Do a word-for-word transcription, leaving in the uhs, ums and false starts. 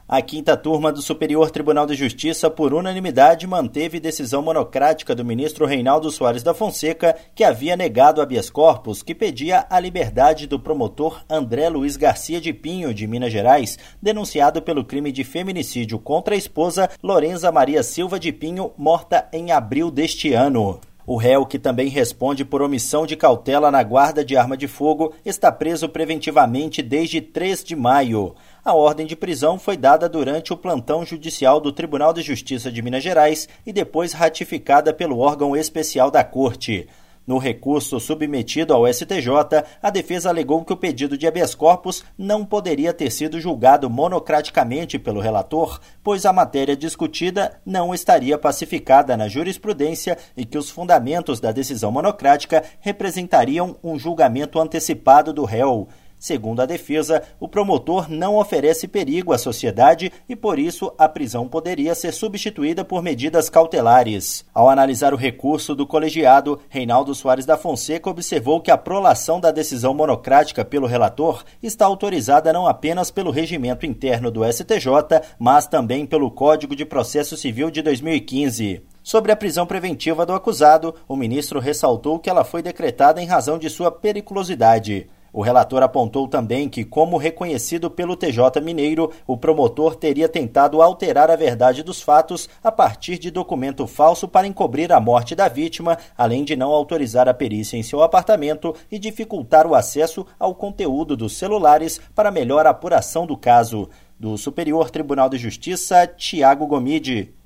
A quinta turma do Superior Tribunal de Justiça, por unanimidade, manteve decisão monocrática do ministro Reinaldo Soares da Fonseca, que havia negado habeas corpus, que pedia a liberdade do promotor André Luiz Garcia de Pinho, de Minas Gerais, denunciado pelo crime de feminicídio contra a esposa Lorenza Maria Silva de Pinho, morta em abril deste ano. O réu, que também responde por omissão de cautela na guarda de arma de fogo, está preso preventivamente desde três de maio. A ordem de prisão foi dada durante o plantão judicial do Tribunal de Justiça de Minas Gerais e depois ratificada pelo órgão especial da Corte. No recurso submetido ao S T J, a defesa alegou que o pedido de habeas corpus não poderia ter sido julgado monocraticamente pelo relator, pois a matéria discutida não estaria pacificada na jurisprudência e que os fundamentos da decisão monocrática representariam um julgamento antecipado do réu. Segundo a defesa, o promotor não oferece perigo à sociedade e, por isso, a prisão poderia ser substituída por medidas cautelares. Ao analisar o recurso do colegiado, Reinaldo Soares da Fonseca observou que a prolação da decisão monocrática pelo relator está autorizada não apenas pelo regimento interno do S T J, mas também pelo Código de Processo Civil de dois mil e quinze. Sobre a prisão preventiva do acusado, o ministro ressaltou que ela foi decretada em razão de sua periculosidade. O relator apontou também que, como reconhecido pelo T J Mineiro, o promotor teria tentado alterar a verdade dos fatos a partir de documento falso para encobrir a morte da vítima, além de não autorizar a perícia em seu apartamento e dificultar o acesso ao conteúdo dos celulares para melhor apuração do caso. Do Superior Tribunal de Justiça, Tiago Gomide.